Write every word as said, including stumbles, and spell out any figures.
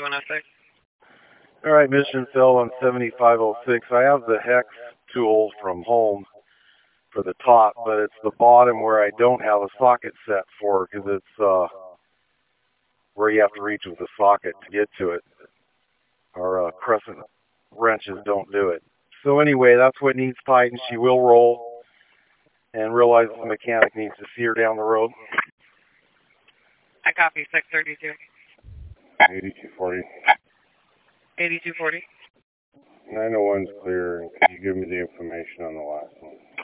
one oh six. All right, Mission Phil on seventy-five oh six. I have the hex tool from home for the top, but it's the bottom where I don't have a socket set for because it's uh, where you have to reach with the socket to get to it. Our uh, crescent wrenches don't do it. So anyway, that's what needs tightened. She will roll and realize the mechanic needs to see her down the road. I copy six thirty-two. eighty-two forty. eighty-two forty. nine oh one's clear. Can you give me the information on the last one?